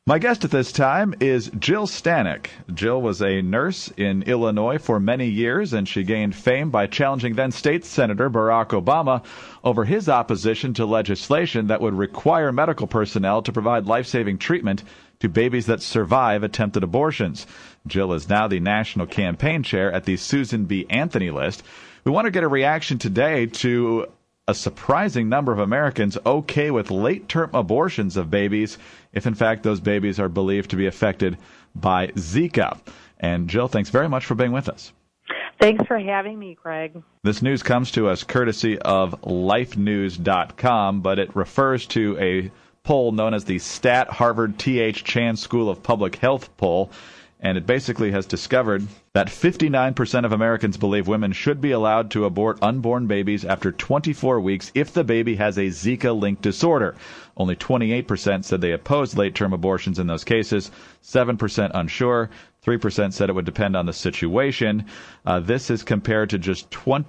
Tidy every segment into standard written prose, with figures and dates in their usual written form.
My guest at this time is Jill Stanek. Jill was a nurse in Illinois for many years, and she gained fame by challenging then-State Senator Barack Obama over his opposition to legislation that would require medical personnel to provide life-saving treatment to babies that survive attempted abortions. Jill is now the national campaign chair at the Susan B. Anthony list. We want to get a reaction today to a surprising number of Americans okay with late-term abortions of babies if, in fact, those babies are believed to be affected by Zika. And, Jill, thanks very much for being with us. Thanks for having me, Greg. This news comes to us courtesy of lifenews.com, but it refers to a poll known as the Stat Harvard T.H. Chan School of Public Health poll. And it basically has discovered that 59% of Americans believe women should be allowed to abort unborn babies after 24 weeks if the baby has a Zika-linked disorder. Only 28% said they opposed late-term abortions in those cases, 7% unsure, 3% said it would depend on the situation. This is compared to just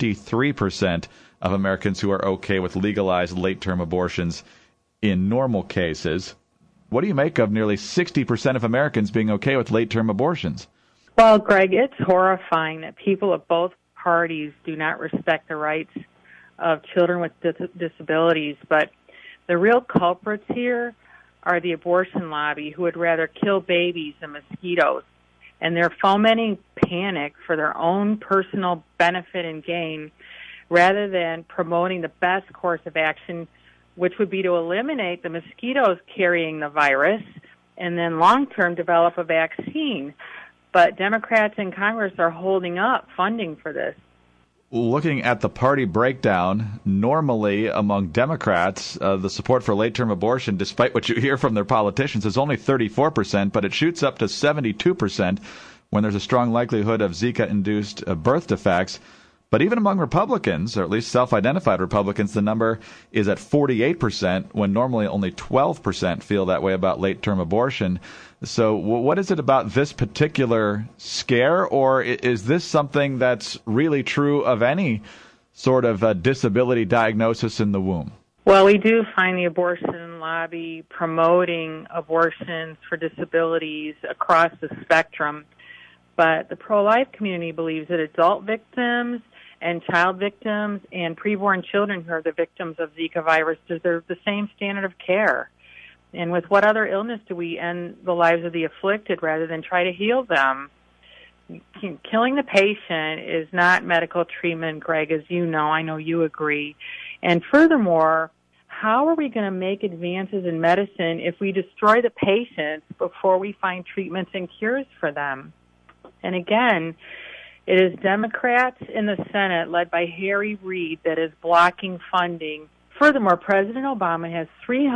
23% of Americans who are okay with legalized late-term abortions in normal cases. What do you make of nearly 60% of Americans being okay with late-term abortions? Well, Greg, it's horrifying that people of both parties do not respect the rights of children with disabilities. But the real culprits here are the abortion lobby, who would rather kill babies than mosquitoes. And they're fomenting panic for their own personal benefit and gain rather than promoting the best course of action, which would be to eliminate the mosquitoes carrying the virus and then long-term develop a vaccine. But Democrats in Congress are holding up funding for this. Looking at the party breakdown, normally among Democrats, the support for late-term abortion, despite what you hear from their politicians, is only 34%, but it shoots up to 72% when there's a strong likelihood of Zika-induced birth defects. But even among Republicans, or at least self-identified Republicans, the number is at 48%, when normally only 12% feel that way about late-term abortion. So what is it about this particular scare, or is this something that's really true of any sort of disability diagnosis in the womb? Well, we do find the abortion lobby promoting abortions for disabilities across the spectrum. But the pro-life community believes that adult victims and child victims and preborn children who are the victims of Zika virus deserve the same standard of care. And with what other illness do we end the lives of the afflicted rather than try to heal them? Killing the patient is not medical treatment, Greg, as you know. I know you agree. And furthermore, how are we going to make advances in medicine if we destroy the patients before we find treatments and cures for them? And again, it is Democrats in the Senate, led by Harry Reid, that is blocking funding. Furthermore, President Obama has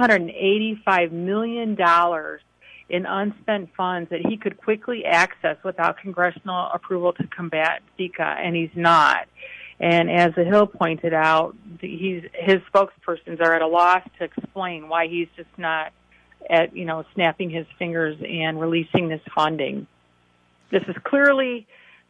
$385 million in unspent funds that he could quickly access without congressional approval to combat Zika, and he's not. And as the Hill pointed out, his spokespersons are at a loss to explain why he's just not snapping his fingers and releasing this funding. This is clearly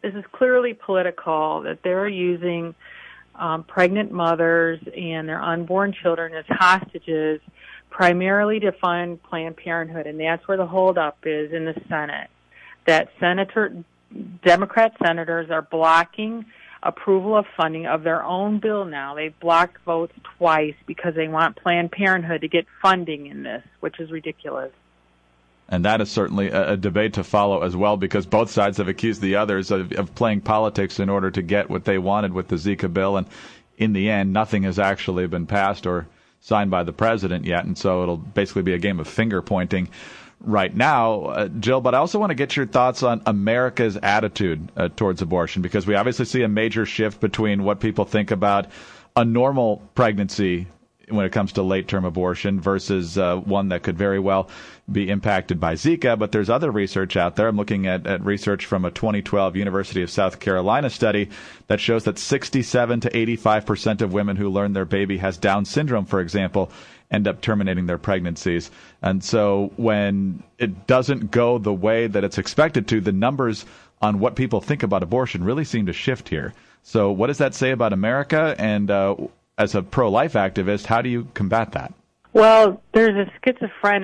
political, that they're using pregnant mothers and their unborn children as hostages primarily to fund Planned Parenthood, and that's where the holdup is in the Senate. That Democrat senators are blocking approval of funding of their own bill now. They've blocked votes twice because they want Planned Parenthood to get funding in this, which is ridiculous. And that is certainly a debate to follow as well, because both sides have accused the others of playing politics in order to get what they wanted with the Zika bill. And in the end, nothing has actually been passed or signed by the president yet. And so it'll basically be a game of finger pointing right now, Jill. But I also want to get your thoughts on America's attitude towards abortion, because we obviously see a major shift between what people think about a normal pregnancy when it comes to late-term abortion versus one that could very well be impacted by Zika. But there's other research out there. I'm looking at research from a 2012 University of South Carolina study that shows that 67 to 85% of women who learn their baby has Down syndrome, for example, end up terminating their pregnancies. And so when it doesn't go the way that it's expected to, the numbers on what people think about abortion really seem to shift here. So what does that say about America? And as a pro-life activist, how do you combat that? Well, there's a schizophrenic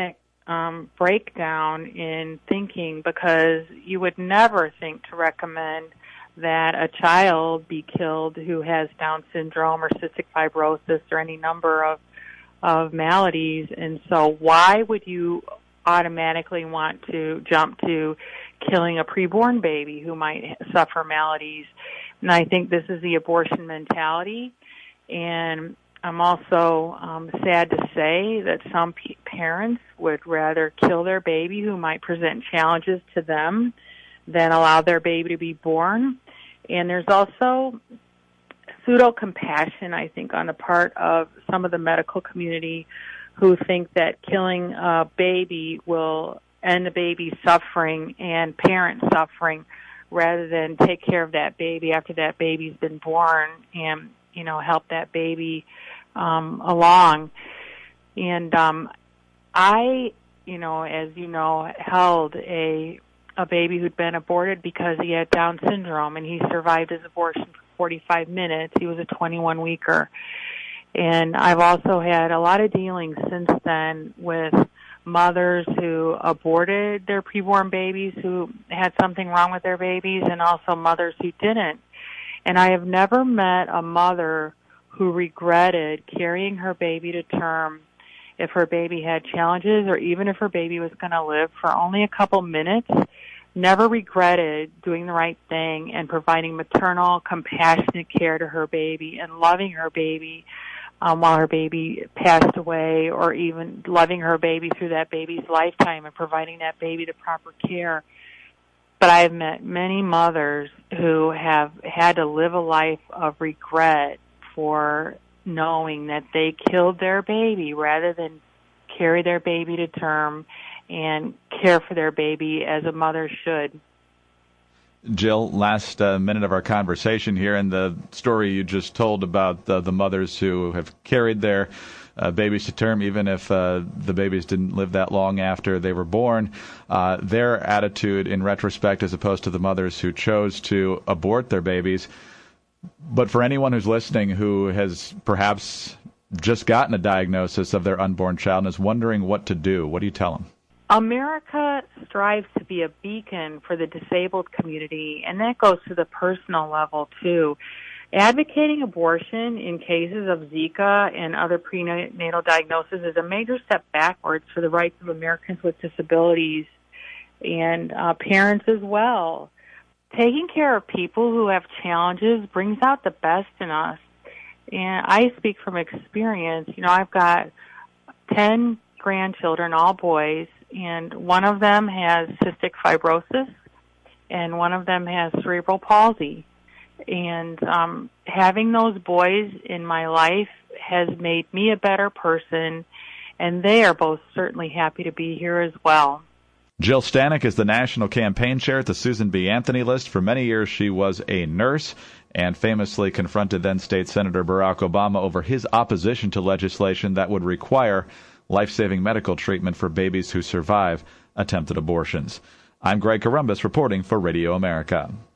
breakdown in thinking, because you would never think to recommend that a child be killed who has Down syndrome or cystic fibrosis or any number of maladies. And so why would you automatically want to jump to killing a preborn baby who might suffer maladies? And I think this is the abortion mentality. And I'm also sad to say that some parents would rather kill their baby who might present challenges to them than allow their baby to be born. And there's also pseudo-compassion, I think, on the part of some of the medical community who think that killing a baby will end the baby's suffering and parent suffering, rather than take care of that baby after that baby's been born and, help that baby along. And I, as you know, held a baby who'd been aborted because he had Down syndrome, and he survived his abortion for 45 minutes. He was a 21-weeker. And I've also had a lot of dealings since then with mothers who aborted their preborn babies who had something wrong with their babies, and also mothers who didn't. And I have never met a mother who regretted carrying her baby to term if her baby had challenges, or even if her baby was going to live for only a couple minutes. Never regretted doing the right thing and providing maternal, compassionate care to her baby and loving her baby while her baby passed away, or even loving her baby through that baby's lifetime and providing that baby the proper care. But I have met many mothers who have had to live a life of regret for knowing that they killed their baby rather than carry their baby to term and care for their baby as a mother should. Jill, last minute of our conversation here, and the story you just told about the mothers who have carried their babies to term, even if the babies didn't live that long after they were born, their attitude in retrospect, as opposed to the mothers who chose to abort their babies. But for anyone who's listening who has perhaps just gotten a diagnosis of their unborn child and is wondering what to do, what do you tell them? America strives to be a beacon for the disabled community, and that goes to the personal level, too. Advocating abortion in cases of Zika and other prenatal diagnoses is a major step backwards for the rights of Americans with disabilities and parents as well. Taking care of people who have challenges brings out the best in us. And I speak from experience. I've got 10 grandchildren, all boys, and one of them has cystic fibrosis, and one of them has cerebral palsy. And having those boys in my life has made me a better person, and they are both certainly happy to be here as well. Jill Stanek is the national campaign chair at the Susan B. Anthony List. For many years, she was a nurse and famously confronted then-State Senator Barack Obama over his opposition to legislation that would require life-saving medical treatment for babies who survive attempted abortions. I'm Greg Corombos reporting for Radio America.